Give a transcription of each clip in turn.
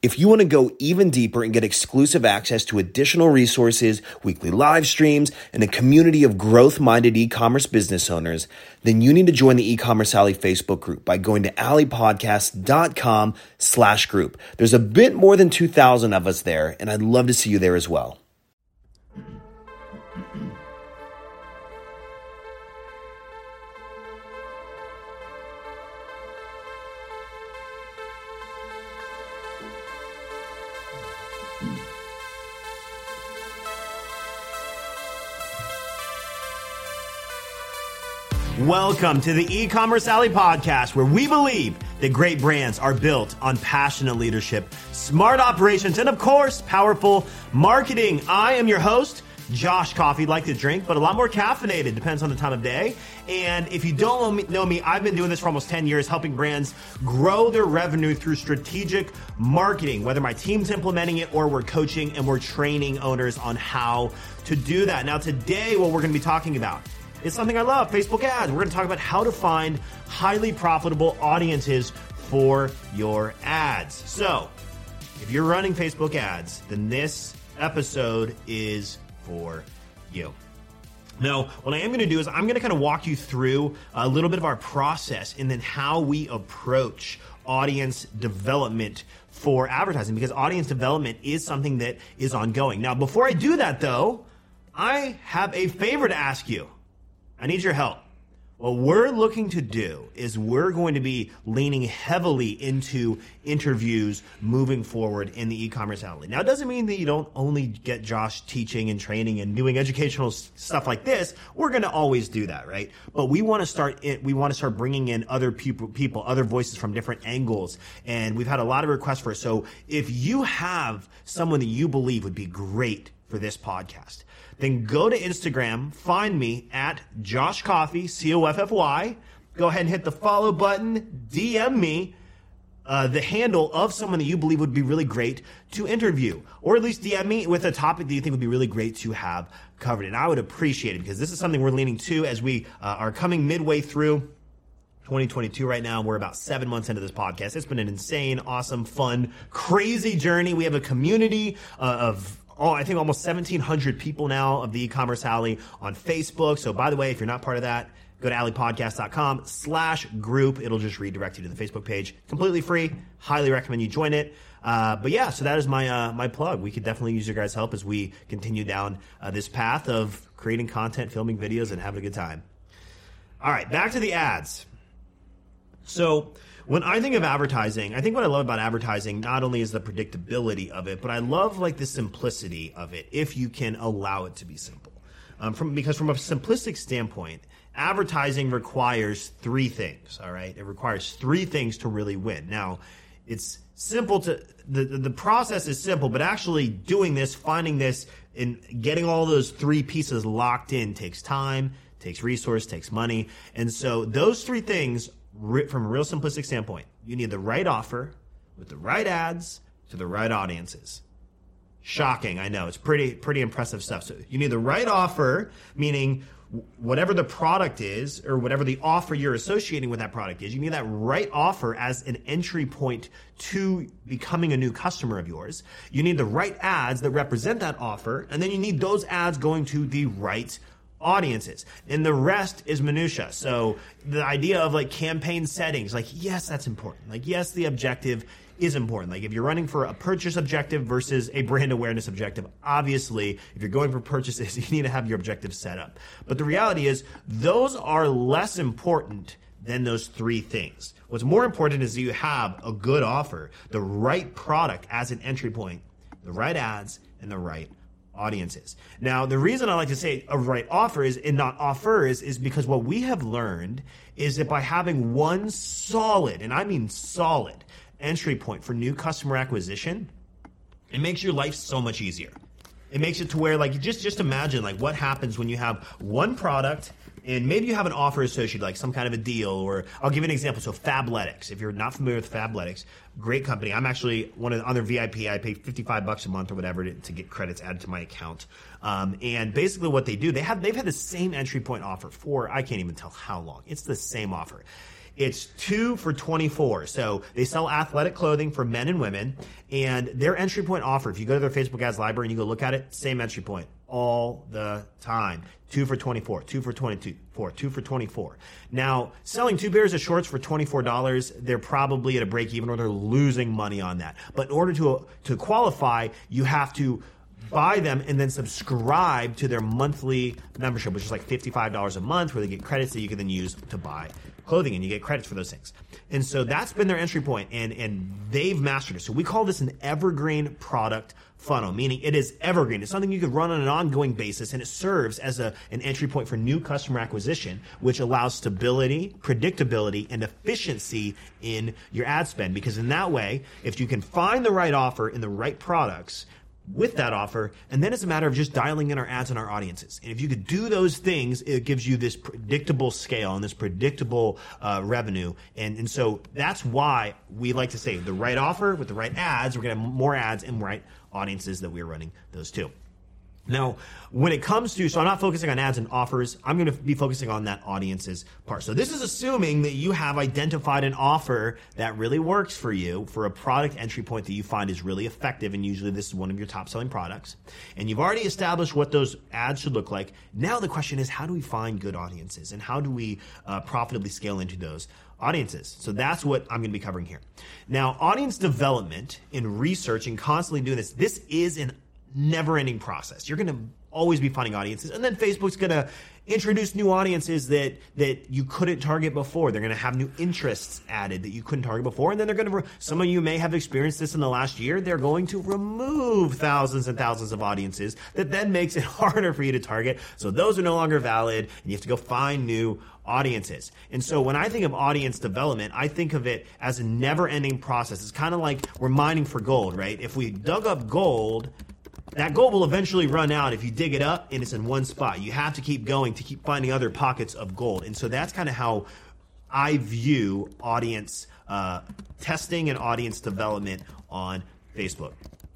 If you want to go even deeper and get exclusive access to additional resources, weekly live streams, and a community of growth-minded e-commerce business owners, then you need to join the E-Commerce Alley Facebook group by going to alleypodcast.com/group. There's a bit more than 2,000 of us there, and I'd love to see you there as well. Welcome to the E-Commerce Alley podcast, where we believe that great brands are built on passionate leadership, smart operations, and of course, powerful marketing. I am your host, Josh Coffee. Like to drink, but a lot more caffeinated, depends on the time of day. And if you don't know me, I've been doing this for almost 10 years, helping brands grow their revenue through strategic marketing, whether my team's implementing it or we're coaching and we're training owners on how to do that. Now, today, what we're going to be talking about, it's something I love, Facebook ads. We're going to talk about how to find highly profitable audiences for your ads. So, if you're running Facebook ads, then this episode is for you. Now, what I am going to do is I'm going to kind of walk you through a little bit of our process and then how we approach audience development for advertising, because audience development is something that is ongoing. Now, before I do that, though, I have a favor to ask you. I need your help. What we're looking to do is we're going to be leaning heavily into interviews moving forward in the E-Commerce Alley. Now, it doesn't mean that you don't only get Josh teaching and training and doing educational stuff like this. We're going to always do that, right? But we want to start bringing in other people, other voices from different angles. And we've had a lot of requests for it. So if you have someone that you believe would be great for this podcast, then go to Instagram, find me at Josh Coffee, Coffy. Go ahead and hit the follow button, DM me the handle of someone that you believe would be really great to interview, or at least DM me with a topic that you think would be really great to have covered. And I would appreciate it, because this is something we're leaning to as we are coming midway through 2022 right now. We're about 7 months into this podcast. It's been an insane, awesome, fun, crazy journey. We have a community of I think almost 1,700 people now of the E-Commerce Alley on Facebook. So by the way, if you're not part of that, go to alleypodcast.com/group. It'll just redirect you to the Facebook page. Completely free. Highly recommend you join it. But yeah, so that is my plug. We could definitely use your guys' help as we continue down this path of creating content, filming videos, and having a good time. All right, back to the ads. So when I think of advertising, I think what I love about advertising not only is the predictability of it, but I love like the simplicity of it, if you can allow it to be simple. Because from a simplistic standpoint, advertising requires three things, all right? It requires three things to really win. Now, it's simple the process is simple, but actually doing this, finding this, and getting all those three pieces locked in takes time, takes resource, takes money. And so those three things, from a real simplistic standpoint, you need the right offer with the right ads to the right audiences. Shocking, I know. It's pretty impressive stuff. So you need the right offer, meaning whatever the product is or whatever the offer you're associating with that product is, you need that right offer as an entry point to becoming a new customer of yours. You need the right ads that represent that offer, and then you need those ads going to the right audiences, and the rest is minutia. So the idea of like campaign settings, like yes, that's important. Like yes, the objective is important. Like if you're running for a purchase objective versus a brand awareness objective, obviously if you're going for purchases, you need to have your objectives set up. But the reality is those are less important than those three things. What's more important is that you have a good offer, the right product as an entry point, the right ads, and the right audiences. Now, the reason I like to say a right offer is, and not offers, is because what we have learned is that by having one solid, and I mean solid, entry point for new customer acquisition, it makes your life so much easier. It makes it to where, like, just imagine, like, what happens when you have one product and maybe you have an offer associated, like some kind of a deal, or I'll give you an example. So Fabletics, if you're not familiar with Fabletics, great company. I'm actually one of the other VIP. I pay $55 a month or whatever to get credits added to my account. And basically what they do, they've had the same entry point offer for, I can't even tell how long. It's the same offer. It's 2 for $24. So they sell athletic clothing for men and women, and their entry point offer, if you go to their Facebook ads library and you go look at it, same entry point all the time. 2 for $24, 2 for $24, 2 for $24. Now, selling 2 pairs of shorts for $24, they're probably at a break even or they're losing money on that. But in order to qualify, you have to buy them and then subscribe to their monthly membership, which is like $55 a month, where they get credits that you can then use to buy clothing, and you get credits for those things. And so that's been their entry point, and they've mastered it. So we call this an evergreen product funnel, meaning it is evergreen. It's something you could run on an ongoing basis, and it serves as an entry point for new customer acquisition, which allows stability, predictability, and efficiency in your ad spend. Because in that way, if you can find the right offer in the right products with that offer, and then it's a matter of just dialing in our ads and our audiences. And if you could do those things, it gives you this predictable scale and this predictable revenue. And so that's why we like to say the right offer with the right ads, we're going to have more ads and right audiences that we're running those to. Now, when it comes to, so I'm not focusing on ads and offers, I'm going to be focusing on that audiences part. So this is assuming that you have identified an offer that really works for you for a product entry point that you find is really effective, and usually this is one of your top selling products. And you've already established what those ads should look like. Now the question is, how do we find good audiences, and how do we profitably scale into those audiences? So that's what I'm going to be covering here. Now, audience development and research and constantly doing this is an never-ending process. You're going to always be finding audiences, and then Facebook's going to introduce new audiences that you couldn't target before. They're going to have new interests added that you couldn't target before, and then they're going to, some of you may have experienced this in the last year, they're going to remove thousands and thousands of audiences that then makes it harder for you to target. So those are no longer valid, and you have to go find new audiences. And so when I think of audience development, I think of it as a never-ending process. It's kind of like we're mining for gold, right? If we dug up gold, that gold will eventually run out if you dig it up and it's in one spot. You have to keep going to keep finding other pockets of gold. And so that's kind of how I view audience testing and audience development on Facebook.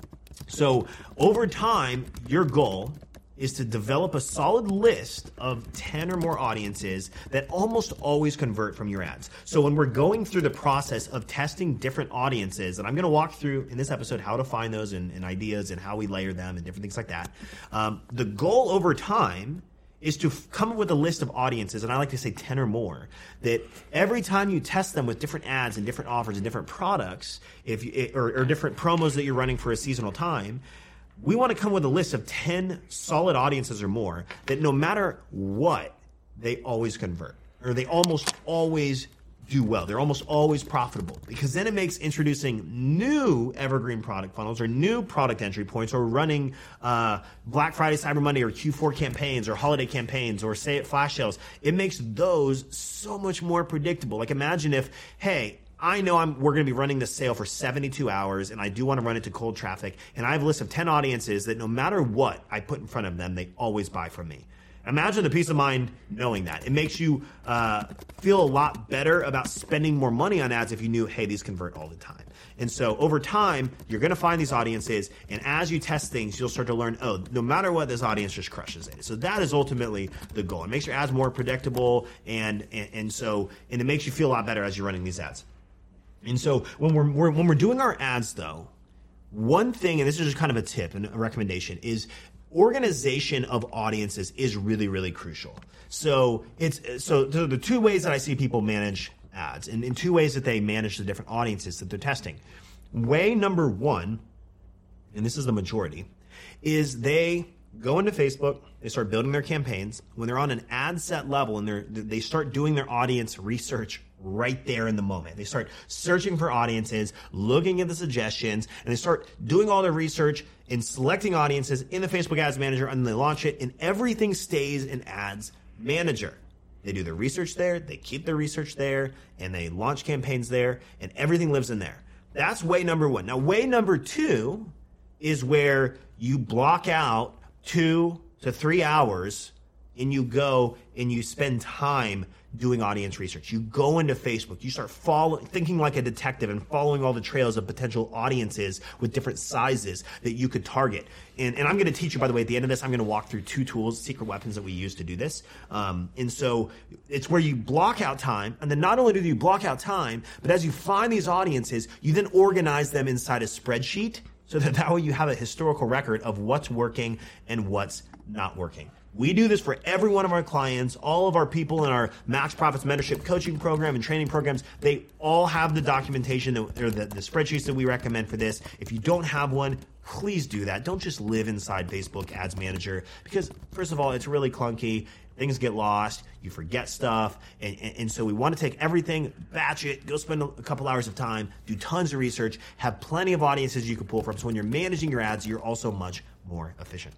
So over time, your goal is to develop a solid list of 10 or more audiences that almost always convert from your ads. So when we're going through the process of testing different audiences, and I'm going to walk through in this episode how to find those and ideas and how we layer them and different things like that, the goal over time is to come up with a list of audiences, and I like to say 10 or more, that every time you test them with different ads and different offers and different products, or different promos that you're running for a seasonal time, we want to come with a list of 10 solid audiences or more that no matter what, they always convert, or they almost always do well. They're almost always profitable, because then it makes introducing new evergreen product funnels or new product entry points, or running Black Friday, Cyber Monday, or Q4 campaigns, or holiday campaigns, or say it flash sales. It makes those so much more predictable. Like imagine if, hey, I know we're going to be running this sale for 72 hours, and I do want to run it to cold traffic, and I have a list of 10 audiences that no matter what I put in front of them, they always buy from me. Imagine the peace of mind knowing that. It makes you feel a lot better about spending more money on ads if you knew, hey, these convert all the time. And so over time, you're going to find these audiences, and as you test things, you'll start to learn, oh, no matter what, this audience just crushes it. So that is ultimately the goal. It makes your ads more predictable, and it makes you feel a lot better as you're running these ads. And so when we're doing our ads, though, one thing, and this is just kind of a tip and a recommendation, is organization of audiences is really, really crucial. So the two ways that I see people manage ads, and in two ways that they manage the different audiences that they're testing. Way number one, and this is the majority, is they go into Facebook, they start building their campaigns. When they're on an ad set level, and they start doing their audience research right there in the moment. They start searching for audiences, looking at the suggestions, and they start doing all their research and selecting audiences in the Facebook Ads Manager, and then they launch it, and everything stays in Ads Manager. They do their research there, they keep their research there, and they launch campaigns there, and everything lives in there. That's way number one. Now, way number two is where you block out 2 to 3 hours and you go and you spend time doing audience research. You go into Facebook, you start thinking like a detective and following all the trails of potential audiences with different sizes that you could target. And I'm going to teach you, by the way, at the end of this, I'm going to walk through 2 tools, secret weapons that we use to do this. And so it's where you block out time. And then not only do you block out time, but as you find these audiences, you then organize them inside a spreadsheet so that way you have a historical record of what's working and what's not working. We do this for every one of our clients, all of our people in our Max Profits Mentorship Coaching Program and training programs. They all have the documentation, or the spreadsheets that we recommend for this. If you don't have one, please do that. Don't just live inside Facebook Ads Manager because, first of all, it's really clunky. Things get lost. You forget stuff. And so we want to take everything, batch it, go spend a couple hours of time, do tons of research, have plenty of audiences you can pull from. So when you're managing your ads, you're also much more efficient.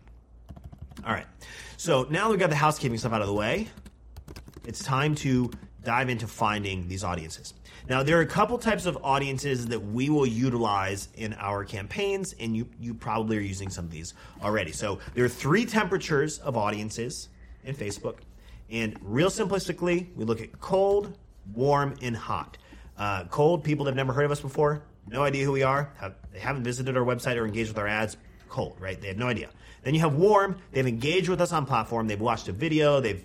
All right. So now we've got the housekeeping stuff out of the way. It's time to dive into finding these audiences. Now, there are a couple types of audiences that we will utilize in our campaigns, and you probably are using some of these already. So there are 3 temperatures of audiences in Facebook. And real simplistically, we look at cold, warm, and hot. Cold, people that have never heard of us before, no idea who we are, they haven't visited our website or engaged with our ads. Cold, right? They have no idea. Then you have warm. They've engaged with us on platform. They've watched a video. They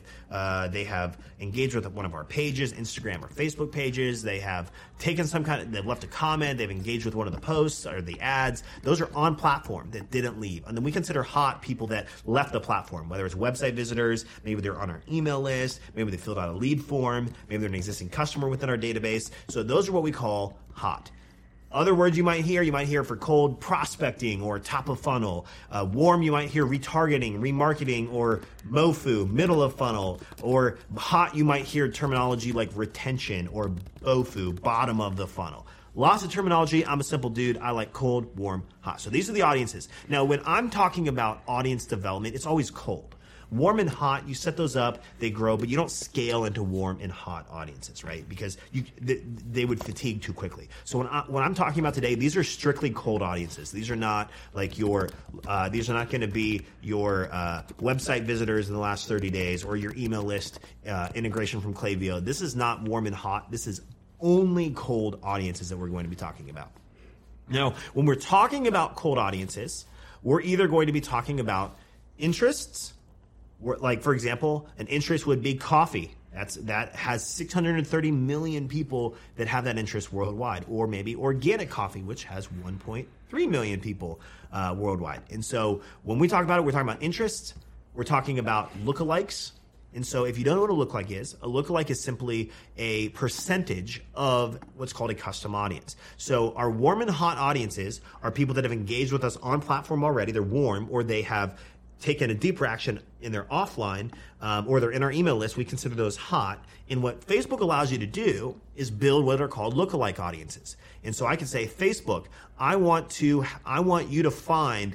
have engaged with one of our pages, Instagram or Facebook pages. They have taken they've left a comment. They've engaged with one of the posts or the ads. Those are on platform that didn't leave. And then we consider hot people that left the platform, whether it's website visitors, maybe they're on our email list, maybe they filled out a lead form, maybe they're an existing customer within our database. So those are what we call hot. Other words you might hear for cold, prospecting or top of funnel. Warm, you might hear retargeting, remarketing, or MOFU, middle of funnel. Or hot, you might hear terminology like retention or BOFU, bottom of the funnel. Lots of terminology. I'm a simple dude. I like cold, warm, hot. So these are the audiences. Now, when I'm talking about audience development, it's always cold. Warm and hot, you set those up, they grow, but you don't scale into warm and hot audiences, right? Because they would fatigue too quickly. So when I'm talking about today, these are strictly cold audiences. These are not like these are not going to be your website visitors in the last 30 days or your email list integration from Klaviyo. This is not warm and hot. This is only cold audiences that we're going to be talking about. Now, when we're talking about cold audiences, we're either going to be talking about interests. Like, for example, an interest would be coffee. That has 630 million people that have that interest worldwide. Or maybe organic coffee, which has 1.3 million people worldwide. And so when we talk about it, we're talking about interests. We're talking about lookalikes. And so if you don't know what a lookalike is simply a percentage of what's called a custom audience. So our warm and hot audiences are people that have engaged with us on platform already. They're warm, or they have taken a deeper action in their offline, or they're in our email list. We consider those hot. And what Facebook allows you to do is build what are called lookalike audiences. And so I can say, Facebook, I want you to find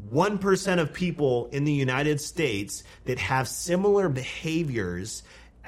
1% of people in the United States that have similar behaviors,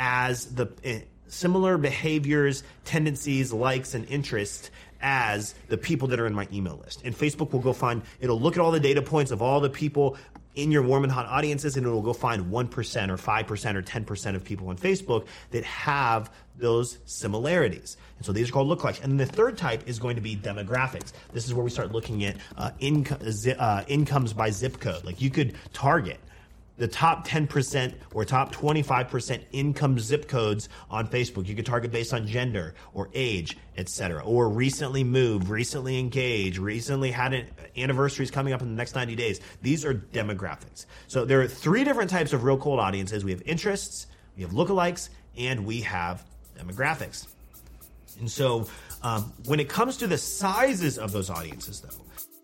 tendencies, likes, and interests as the people that are in my email list. And Facebook will it'll look at all the data points of all the people in your warm and hot audiences, and it will go find 1% or 5% or 10% of people on Facebook that have those similarities. And so these are called lookalikes. And then the third type is going to be demographics. This is where we start looking at incomes by zip code. Like, you could target the top 10% or top 25% income zip codes on Facebook. You could target based on gender or age, etc. Or recently moved, recently engaged, recently had anniversaries coming up in the next 90 days. These are demographics. So there are 3 different types of real cold audiences. We have interests, we have lookalikes, and we have demographics. And so when it comes to the sizes of those audiences, though,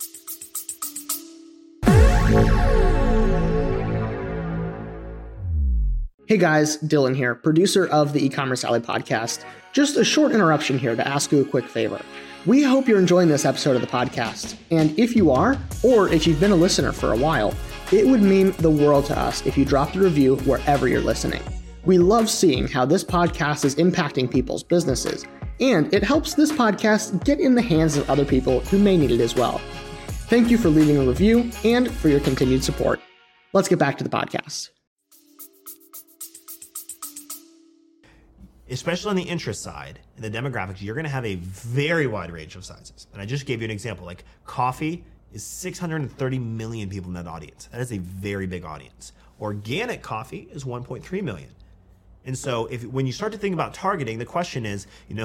Hey guys, Dylan here, producer of the E-Commerce Alley podcast. Just a short interruption here to ask you a quick favor. We hope you're enjoying this episode of the podcast. And if you are, or if you've been a listener for a while, it would mean the world to us if you dropped a review wherever you're listening. We love seeing how this podcast is impacting people's businesses, and it helps this podcast get in the hands of other people who may need it as well. Thank you for leaving a review and for your continued support. Let's get back to the podcast. especially on the interest side and the demographics, you're going to have a very wide range of sizes. And I just gave you an example, like coffee is 630 million people in that audience. That is a very big audience. Organic coffee is 1.3 million. And so when you start to think about targeting, the question is,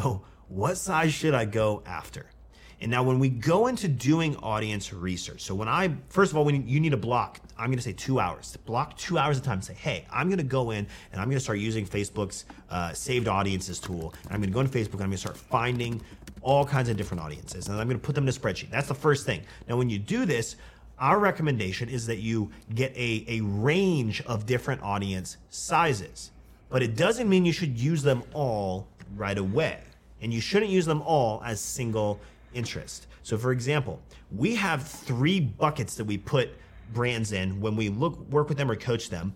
what size should I go after? And now when we go into doing audience research, so first of all, you need to block, I'm going to say 2 hours, block 2 hours of time and say, hey, I'm going to go in and I'm going to start using Facebook's saved audiences tool. And I'm going to go into Facebook and I'm going to start finding all kinds of different audiences. And I'm going to put them in a spreadsheet. That's the first thing. Now, when you do this, our recommendation is that you get a range of different audience sizes, but it doesn't mean you should use them all right away. And you shouldn't use them all as single interest. So for example, we have 3 buckets that we put brands in when we work with them or coach them,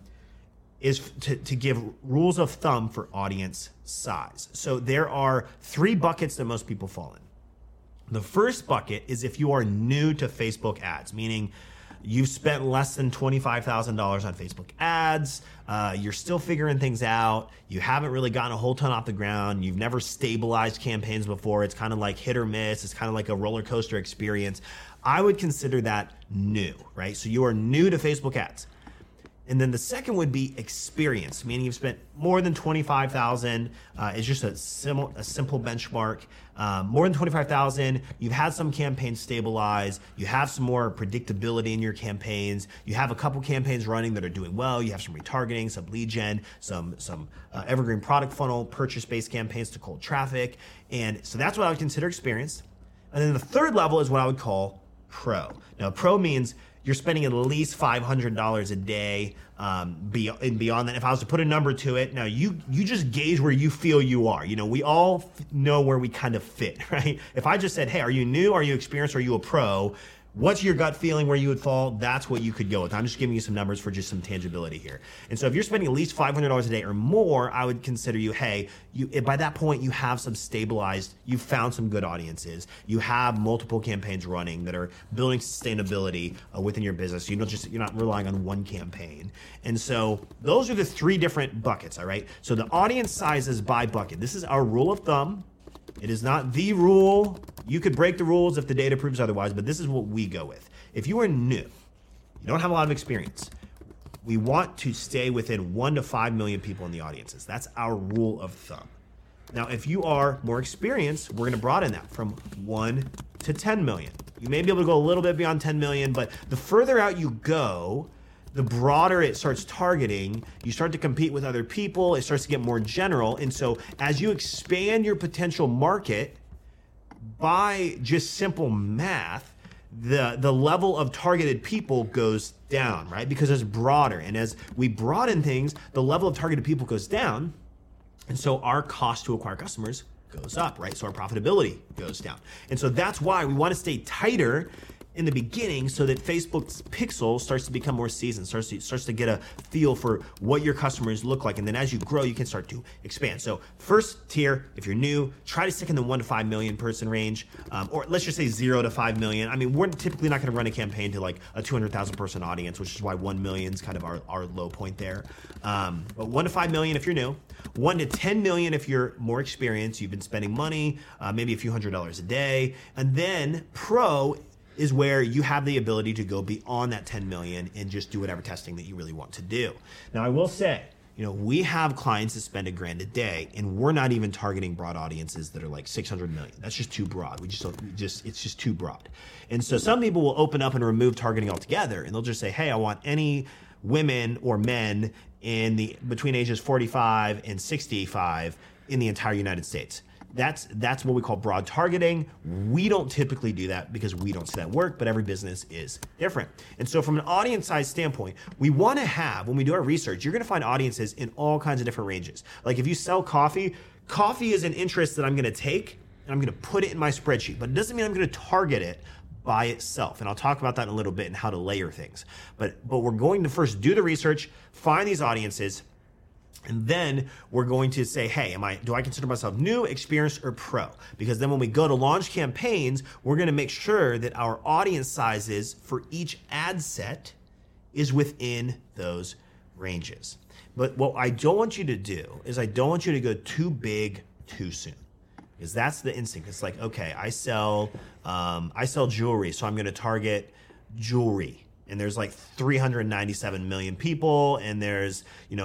is to give rules of thumb for audience size. So there are 3 buckets that most people fall in. The first bucket is if you are new to Facebook ads, meaning you've spent less than $25,000 on Facebook ads, you're still figuring things out, you haven't really gotten a whole ton off the ground, you've never stabilized campaigns before, it's kind of like hit or miss, it's kind of like a roller coaster experience. I would consider that new, right? So you are new to Facebook ads. And then the second would be experience, meaning you've spent more than $25,000. It's just a simple benchmark. More than $25,000. You've had some campaigns stabilize. You have some more predictability in your campaigns. You have a couple campaigns running that are doing well. You have some retargeting, some lead gen, some evergreen product funnel, purchase-based campaigns to cold traffic. And so that's what I would consider experience. And then the third level is what I would call pro. Now, pro means you're spending at least $500 a day. Beyond that, if I was to put a number to it, now you just gauge where you feel you are. We all know where we kind of fit, right? If I just said, hey, are you new? Are you experienced? Are you a pro? What's your gut feeling where you would fall? That's what you could go with. I'm just giving you some numbers for just some tangibility here. And so if you're spending at least $500 a day or more, I would consider you, hey, by that point, you have some stabilized, you've found some good audiences. You have multiple campaigns running that are building sustainability within your business. You're not relying on one campaign. And so those are the 3 different buckets, all right? So the audience sizes by bucket. This is our rule of thumb. It is not the rule. You could break the rules if the data proves otherwise, but this is what we go with. If you are new, you don't have a lot of experience, we want to stay within 1 to 5 million people in the audiences. That's our rule of thumb. Now, if you are more experienced, we're going to broaden that from 1 to 10 million. You may be able to go a little bit beyond 10 million, but the further out you go, the broader it starts targeting. You start to compete with other people. It starts to get more general. And so as you expand your potential market by just simple math, the level of targeted people goes down, right? Because it's broader. And as we broaden things, the level of targeted people goes down. And so our cost to acquire customers goes up, right? So our profitability goes down. And so that's why we want to stay tighter in the beginning so that Facebook's pixel starts to become more seasoned, starts to get a feel for what your customers look like. And then as you grow, you can start to expand. So first tier, if you're new, try to stick in the 1 to 5 million person range, or let's just say 0 to 5 million. I mean, we're typically not going to run a campaign to like a 200,000 person audience, which is why 1 million is kind of our low point there. But 1 to 5 million if you're new, 1 to 10 million if you're more experienced, you've been spending money, maybe a few $100s a day. And then pro is where you have the ability to go beyond that 10 million and just do whatever testing that you really want to do. Now, I will say, we have clients that spend $1,000 a day, and we're not even targeting broad audiences that are like 600 million. That's just too broad. It's just too broad. And so some people will open up and remove targeting altogether, and they'll just say, hey, I want any women or men between ages 45 and 65 in the entire United States. That's what we call broad targeting. We don't typically do that because we don't see that work, but every business is different. And so from an audience size standpoint, we want to have, when we do our research, you're going to find audiences in all kinds of different ranges. Like if you sell coffee is an interest that I'm going to take and I'm going to put it in my spreadsheet, but it doesn't mean I'm going to target it by itself. And I'll talk about that in a little bit and how to layer things. But we're going to first do the research, find these audiences, and then we're going to say, hey, do I consider myself new, experienced, or pro? Because then when we go to launch campaigns, we're going to make sure that our audience sizes for each ad set is within those ranges. But what I don't want you to do is I don't want you to go too big too soon, because that's the instinct. It's like, okay, I sell jewelry, so I'm going to target jewelry. And there's like 397 million people, and there's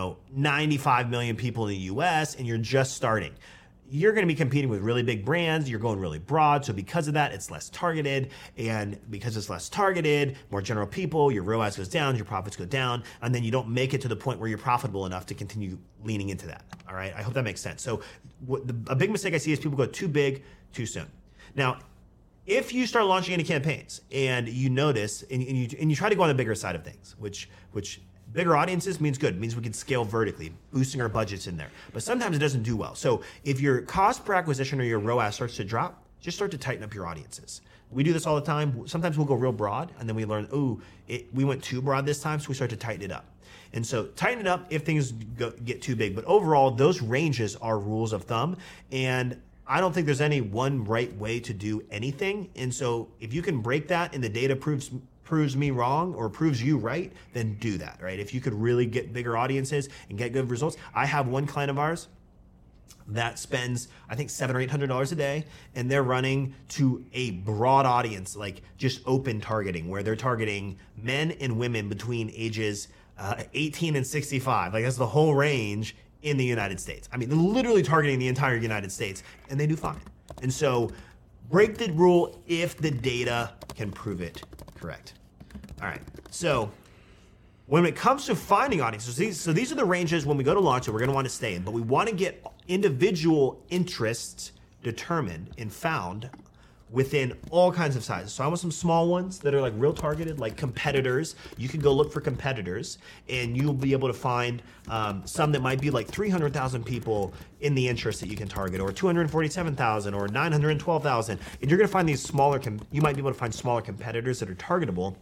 95 million people in the US, and you're just starting. You're going to be competing with really big brands. You're going really broad. So because of that, it's less targeted. And because it's less targeted, more general people, your ROAS goes down, your profits go down. And then you don't make it to the point where you're profitable enough to continue leaning into that. All right. I hope that makes sense. So a big mistake I see is people go too big, too soon. Now, if you start launching any campaigns and you notice and you try to go on the bigger side of things, which bigger audiences means good. It means we can scale vertically, boosting our budgets in there. But sometimes it doesn't do well. So if your cost per acquisition or your ROAS starts to drop, just start to tighten up your audiences. We do this all the time. Sometimes we'll go real broad, and then we learn, we went too broad this time, so we start to tighten it up. And so tighten it up if things get too big. But overall, those ranges are rules of thumb. And I don't think there's any one right way to do anything. And so if you can break that and the data proves me wrong or proves you right, then do that, right? If you could really get bigger audiences and get good results. I have one client of ours that spends, I think, $700 or $800 a day, and they're running to a broad audience, like just open targeting, where they're targeting men and women between ages 18 and 65. Like that's the whole range in the United States. I mean, they're literally targeting the entire United States, and they do fine. And so break the rule if the data can prove it correct. All right, so when it comes to finding audiences, these are the ranges when we go to launch that we're going to want to stay in, but we want to get individual interests determined and found within all kinds of sizes. So I want some small ones that are like real targeted, like competitors. You can go look for competitors, and you'll be able to find some that might be like 300,000 people in the interest that you can target, or 247,000 or 912,000. And you're going to find these you might be able to find smaller competitors that are targetable.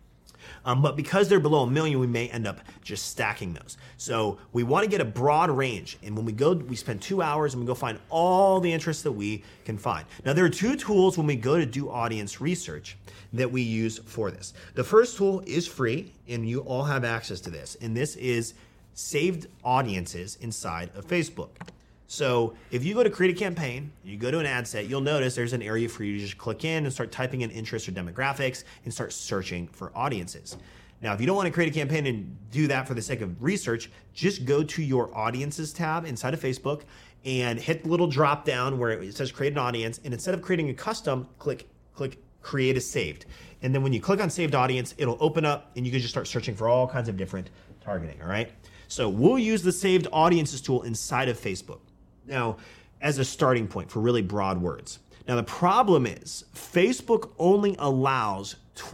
But because they're below 1 million, we may end up just stacking those. So we want to get a broad range. And when we spend 2 hours and we go find all the interests that we can find. Now, there are two tools when we go to do audience research that we use for this. The first tool is free, and you all have access to this. And this is saved audiences inside of Facebook. So if you go to create a campaign, you go to an ad set, you'll notice there's an area for you to just click in and start typing in interests or demographics and start searching for audiences. Now, if you don't want to create a campaign and do that for the sake of research, just go to your audiences tab inside of Facebook and hit the little drop down where it says create an audience. And instead of creating a custom, click create a saved. And then when you click on saved audience, it'll open up and you can just start searching for all kinds of different targeting, all right? So we'll use the saved audiences tool inside of Facebook. Now, as a starting point for really broad words. Now, the problem is Facebook only allows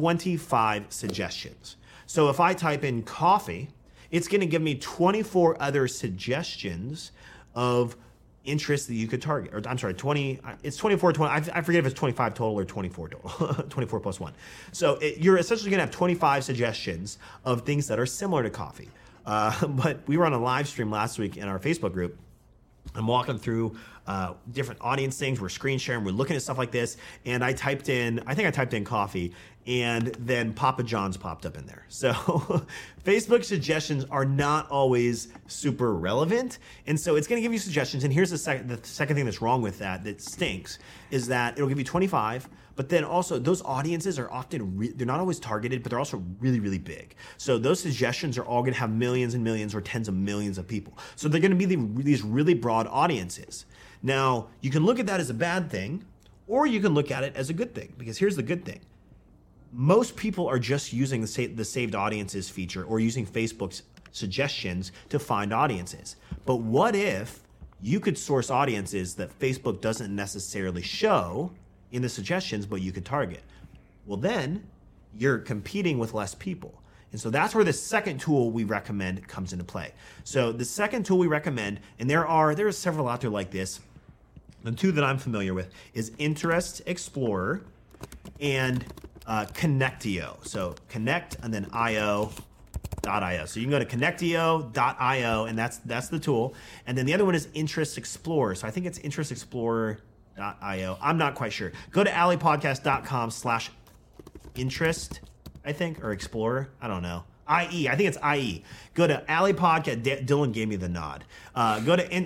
25 suggestions. So if I type in coffee, it's going to give me 24 other suggestions of interests that you could target. Or I'm sorry, 20. It's 24, 20. I forget if it's 25 total or 24 total. 24 plus 1. So you're essentially going to have 25 suggestions of things that are similar to coffee. But we were on a live stream last week in our Facebook group. I'm walking through different audience things. We're screen sharing. We're looking at stuff like this. And I think I typed in coffee, and then Papa John's popped up in there. So Facebook suggestions are not always super relevant. And so it's going to give you suggestions. And here's the second thing that's wrong with that stinks, is that it'll give you 25. But then also those audiences are often, they're not always targeted, but they're also really, really big. So those suggestions are all going to have millions and millions or tens of millions of people. So they're going to be these really broad audiences. Now, you can look at that as a bad thing, or you can look at it as a good thing, because here's the good thing. Most people are just using the saved audiences feature or using Facebook's suggestions to find audiences. But what if you could source audiences that Facebook doesn't necessarily show in the suggestions, but you could target? Well, then you're competing with less people. And so that's where the second tool we recommend comes into play. So the second tool we recommend, and there are several out there like this. The two that I'm familiar with is Interest Explorer and Connectio. So Connect and then io.io. So you can go to connectio.io, and that's the tool. And then the other one is Interest Explorer. So I think it's Interest Explorer.io. I'm not quite sure. Go to alleypodcast.com/interest, I think, or Explorer. I don't know. IE. I think it's IE. Go to Alley Podcast. Dylan gave me the nod. Go to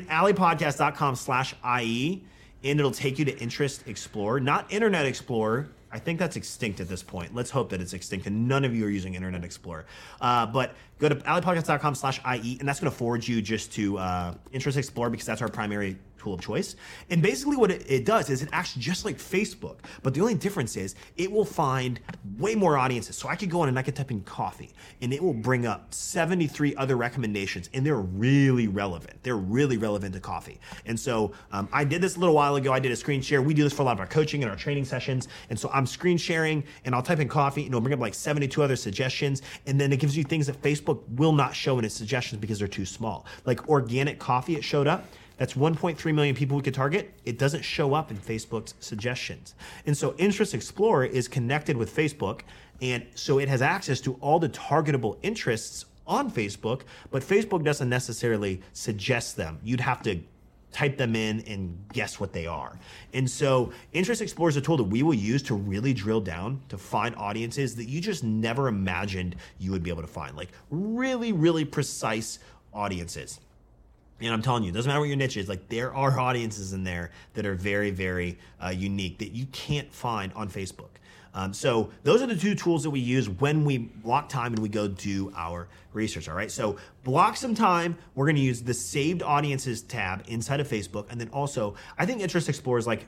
alleypodcast.com/IE, and it'll take you to Interest Explorer, not Internet Explorer. I think that's extinct at this point. Let's hope that it's extinct and none of you are using Internet Explorer. But go to alleypodcast.com/IE, and that's going to forward you just to Interest Explorer because that's our primary tool of choice. And basically what it does is it acts just like Facebook, but the only difference is it will find way more audiences. So I could go in and I could type in coffee, and it will bring up 73 other recommendations, and they're really relevant. They're really relevant to coffee. And so I did this a little while ago. I did a screen share. We do this for a lot of our coaching and our training sessions. And so I'm screen sharing, and I'll type in coffee, and it'll bring up like 72 other suggestions. And then it gives you things that Facebook will not show in its suggestions because they're too small. Like organic coffee, it showed up. That's 1.3 million people we could target. It doesn't show up in Facebook's suggestions. And so Interest Explorer is connected with Facebook, and so it has access to all the targetable interests on Facebook, but Facebook doesn't necessarily suggest them. You'd have to type them in and guess what they are. And so Interest Explorer is a tool that we will use to really drill down to find audiences that you just never imagined you would be able to find, like really, really precise audiences. And I'm telling you, it doesn't matter what your niche is, like there are audiences in there that are very, very unique that you can't find on Facebook. So those are the two tools that we use when we block time and we go do our research, all right? So block some time. We're going to use the Saved Audiences tab inside of Facebook. And then also, I think Interest Explorer is like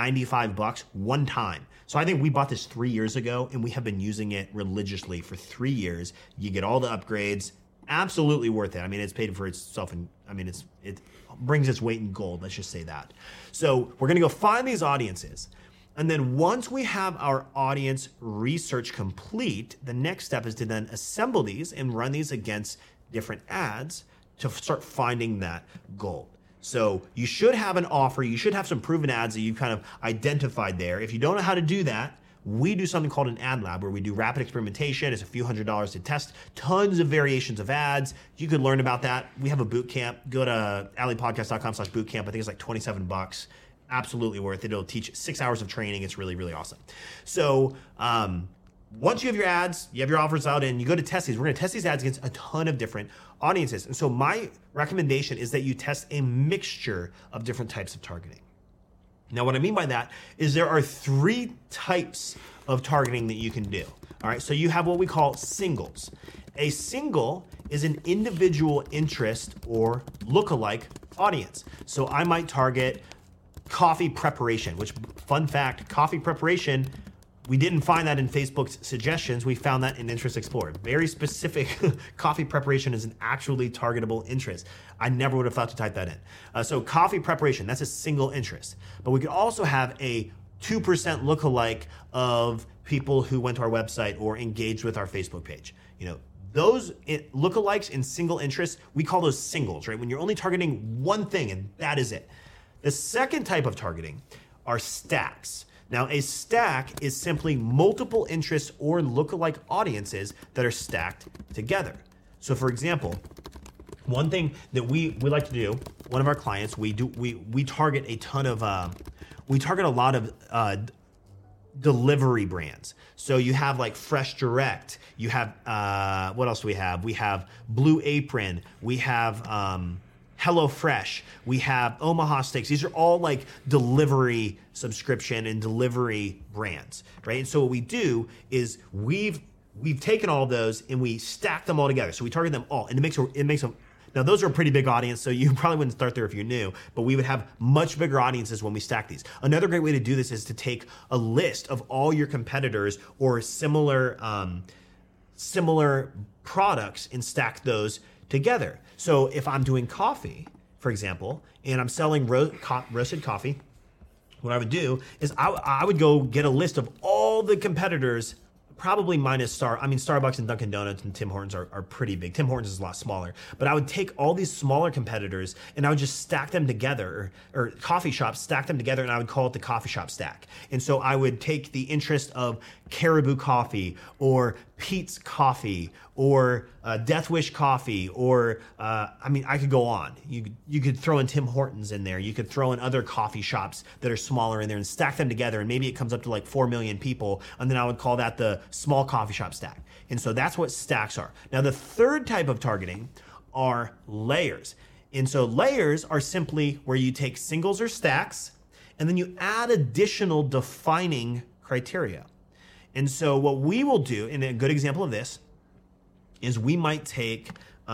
$95 one time. So I think we bought this 3 years ago, and we have been using it religiously for 3 years. You get all the upgrades. Absolutely worth it. I mean, it's paid for itself, and I mean, it brings its weight in gold. Let's just say that. So we're going to go find these audiences. And then once we have our audience research complete, the next step is to then assemble these and run these against different ads to start finding that gold. So you should have an offer. You should have some proven ads that you've kind of identified there. If you don't know how to do that, we do something called an ad lab where we do rapid experimentation. It's a few $100s to test tons of variations of ads. You could learn about that. We have a boot camp. Go to alleypodcast.com/bootcamp. I think it's like $27. Absolutely worth it. It'll teach 6 hours of training. It's really, really awesome. So once you have your ads, you have your offers out, and you go to test these, we're going to test these ads against a ton of different audiences. And so my recommendation is that you test a mixture of different types of targeting. Now, what I mean by that is there are 3 types of targeting that you can do. All right, so you have what we call singles. A single is an individual interest or lookalike audience. So I might target coffee preparation, which, fun fact, coffee preparation, we didn't find that in Facebook's suggestions. We found that in Interest Explorer. Very specific. Coffee preparation is an actually targetable interest. I never would have thought to type that in. So coffee preparation, that's a single interest. But we could also have a 2% lookalike of people who went to our website or engaged with our Facebook page. You know, those lookalikes in single interests, we call those singles, right? When you're only targeting one thing and that is it. The second type of targeting are stacks. Now, a stack is simply multiple interests or lookalike audiences that are stacked together. So, for example, one thing that we like to do, one of our clients, we target a ton of, we target a lot of delivery brands. So you have like Fresh Direct, you have, what else do we have? We have Blue Apron, we have HelloFresh, we have Omaha Steaks. These are all like delivery subscription and delivery brands, right? And so what we do is we've taken all of those and we stack them all together. So we target them all, and it makes them. Now those are a pretty big audience, so you probably wouldn't start there if you're new, but we would have much bigger audiences when we stack these. Another great way to do this is to take a list of all your competitors or similar products and stack those together. So if I'm doing coffee, for example, and I'm selling roasted coffee, what I would do is I would go get a list of all the competitors, probably minus Starbucks and Dunkin' Donuts and Tim Hortons are pretty big. Tim Hortons is a lot smaller. But I would take all these smaller competitors and I would just stack them together, or coffee shops, stack them together, and I would call it the coffee shop stack. And so I would take the interest of Caribou Coffee or Peet's Coffee or Death Wish Coffee, or I could go on. You could throw in Tim Hortons in there. You could throw in other coffee shops that are smaller in there and stack them together, and maybe it comes up to like 4 million people, and then I would call that the small coffee shop stack. And so that's what stacks are. Now the third type of targeting are layers. And so layers are simply where you take singles or stacks, and then you add additional defining criteria. And so what we will do, and a good example of this, is we might take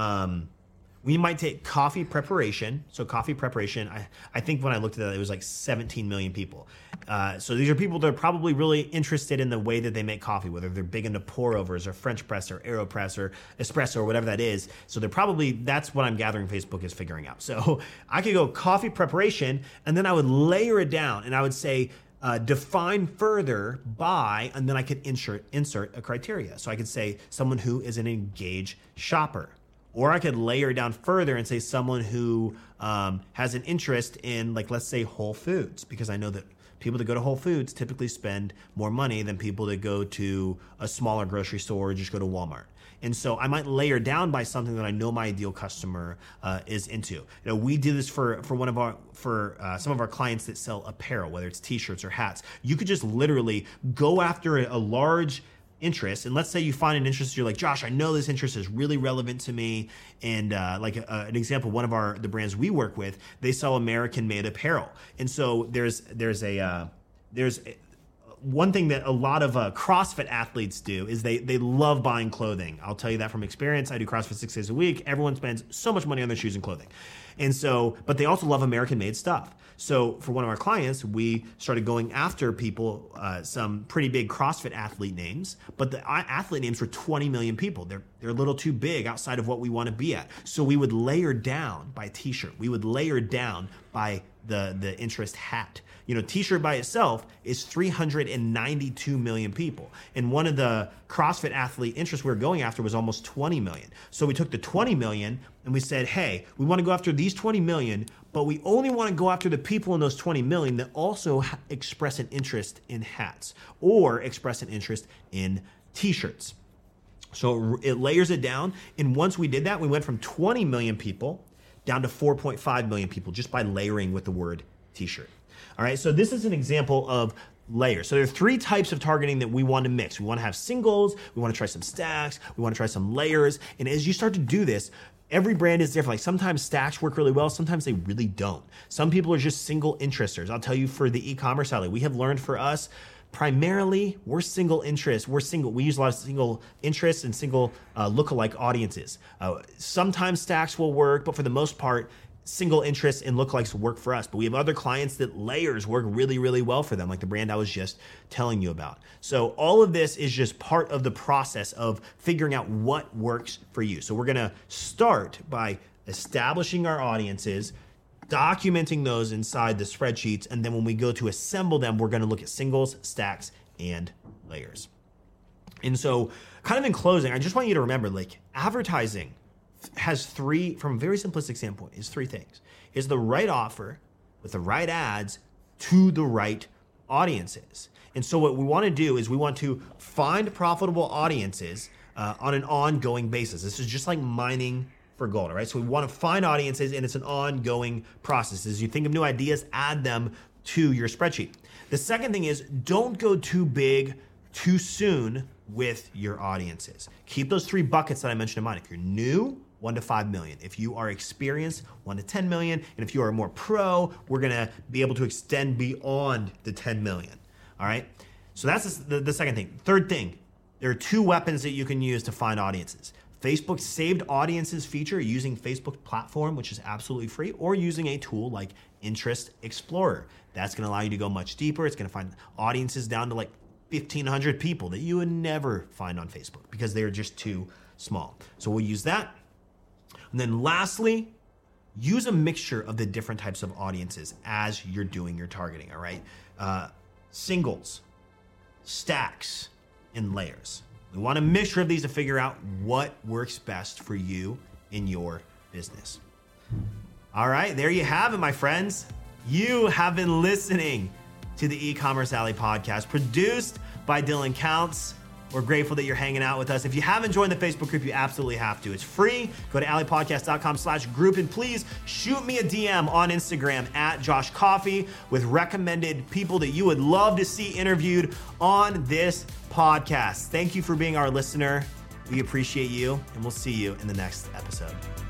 coffee preparation. So coffee preparation, I think when I looked at that, it was like 17 million people. So these are people that are probably really interested in the way that they make coffee, whether they're big into pour-overs or French press or AeroPress or espresso or whatever that is. So that's what I'm gathering Facebook is figuring out. So I could go coffee preparation, and then I would layer it down, and I would say, define further by, and then I could insert a criteria. So I could say someone who is an engaged shopper, or I could layer down further and say someone who has an interest in, like, let's say Whole Foods, because I know that people that go to Whole Foods typically spend more money than people that go to a smaller grocery store or just go to Walmart. And so I might layer down by something that I know my ideal customer is into. We do this for some of our clients that sell apparel, whether it's t-shirts or hats. You could just literally go after a large interest, and let's say you find an interest, you're like, Josh, I know this interest is really relevant to me. And an example, one of the brands we work with, they sell American-made apparel, and so there's one thing that a lot of CrossFit athletes do is they love buying clothing. I'll tell you that from experience. I do CrossFit 6 days a week. Everyone spends so much money on their shoes and clothing. And so, but they also love American-made stuff. So for one of our clients, we started going after people, some pretty big CrossFit athlete names, but the athlete names were 20 million people. They're a little too big outside of what we want to be at. So we would layer down by t-shirt. We would layer down by the interest hat. T-shirt by itself is 392 million people. And one of the CrossFit athlete interests we were going after was almost 20 million. So we took the 20 million and we said, hey, we want to go after these 20 million, but we only want to go after the people in those 20 million that also express an interest in hats or express an interest in t-shirts. So it layers it down. And once we did that, we went from 20 million people down to 4.5 million people just by layering with the word t-shirt. All right, so this is an example of layers. So there are 3 types of targeting that we want to mix. We want to have singles, we want to try some stacks, we want to try some layers. And as you start to do this, every brand is different. Like sometimes stacks work really well, sometimes they really don't. Some people are just single interesters. I'll tell you, for the e-commerce alley, we have learned for us, primarily, we're single interest. We use a lot of single interests and single lookalike audiences. Sometimes stacks will work, but for the most part, single interests and lookalikes work for us. But we have other clients that layers work really, really well for them, like the brand I was just telling you about. So all of this is just part of the process of figuring out what works for you. So we're going to start by establishing our audiences, documenting those inside the spreadsheets, and then when we go to assemble them, we're going to look at singles, stacks, and layers. And so kind of in closing, I just want you to remember, like, advertising has 3, from a very simplistic standpoint, is 3 things. Is the right offer with the right ads to the right audiences. And so what we want to do is we want to find profitable audiences on an ongoing basis. This is just like mining for gold, all right? So we want to find audiences, and it's an ongoing process. As you think of new ideas, add them to your spreadsheet. The second thing is, don't go too big too soon with your audiences. Keep those 3 buckets that I mentioned in mind. If you're new, 1 to 5 million. If you are experienced, 1 to 10 million. And if you are more pro, we're going to be able to extend beyond the 10 million. All right. So that's the second thing. Third thing, there are 2 weapons that you can use to find audiences. Facebook's saved audiences feature, using Facebook platform, which is absolutely free, or using a tool like Interest Explorer. That's going to allow you to go much deeper. It's going to find audiences down to like 1,500 people that you would never find on Facebook because they're just too small. So we'll use that. And then lastly, use a mixture of the different types of audiences as you're doing your targeting, all right? Singles, stacks, and layers. We want a mixture of these to figure out what works best for you in your business. All right, there you have it, my friends. You have been listening to the E-Commerce Alley podcast, produced by Dylan Counts. We're grateful that you're hanging out with us. If you haven't joined the Facebook group, you absolutely have to. It's free. Go to alleypodcast.com/group, and please shoot me a DM on Instagram at Josh Coffey with recommended people that you would love to see interviewed on this podcast. Thank you for being our listener. We appreciate you, and we'll see you in the next episode.